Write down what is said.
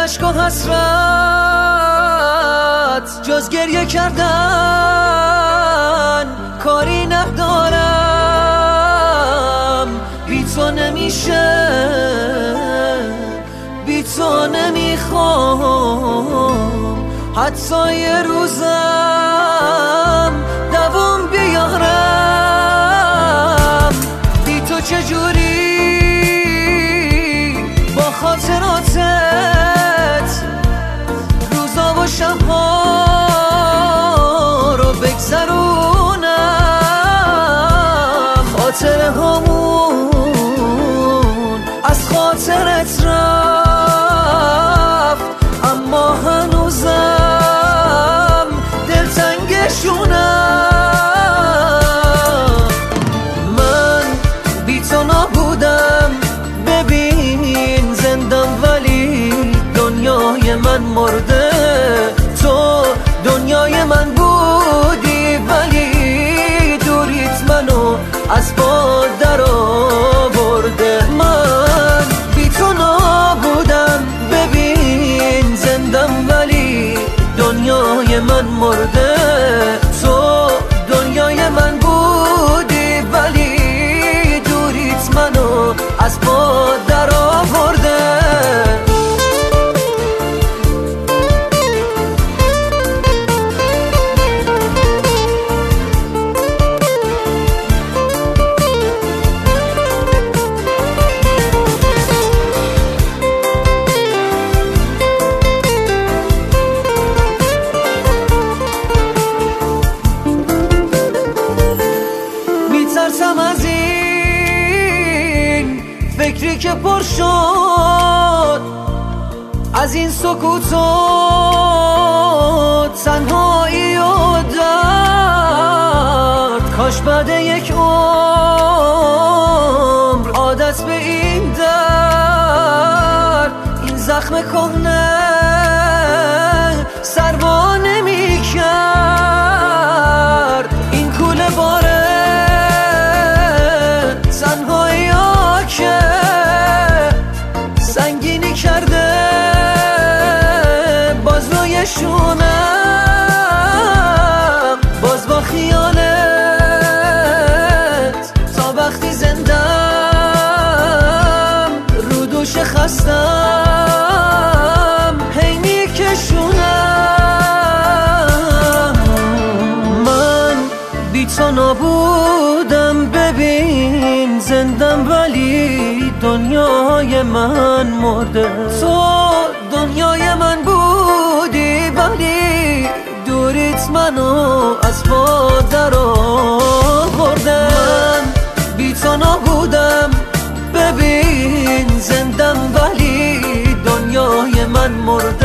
اشک و حسرت جز گریه کردن کاری ندارم. بی تو نمیشه، بی تو نمیخوام حتی یه روزم دوام بیارم. بی تو چجوری با خاطراتت روزا و شبها رو بگذرونم. خاطره هامون از خاطرت رفت، اما هنوزم دلتنگشونم. من بی تو نبودم، ببین زندم ولی دنیای من مرده. تو دنیای من بودی ولی دوریت منو از باد در آورده. من بی تو نبودم، ببین زندم ولی دنیای من مرده. تو دنیای من بودی ولی دوریت منو از باد در آورده. میترسم از این فکری که پر شد از این سکوت و تنهایی و درد. کاش بعد یک عمر عادت به این درد، این زخم کهنه سربا نمی کرد. این کوله باره تنهایی ها که سنگینی کرده باز روی شونم. باز با خیالت تا وقتی زندم رو دوش خستم هی میکشونم. من بی تو نبودم، ببین زندم ولی دنیای من مرده. تو دنیای من بودی ولی دوریت منو از باد در آورده. من بی تو نبودم، ببین زندم ولی دنیای من مرده.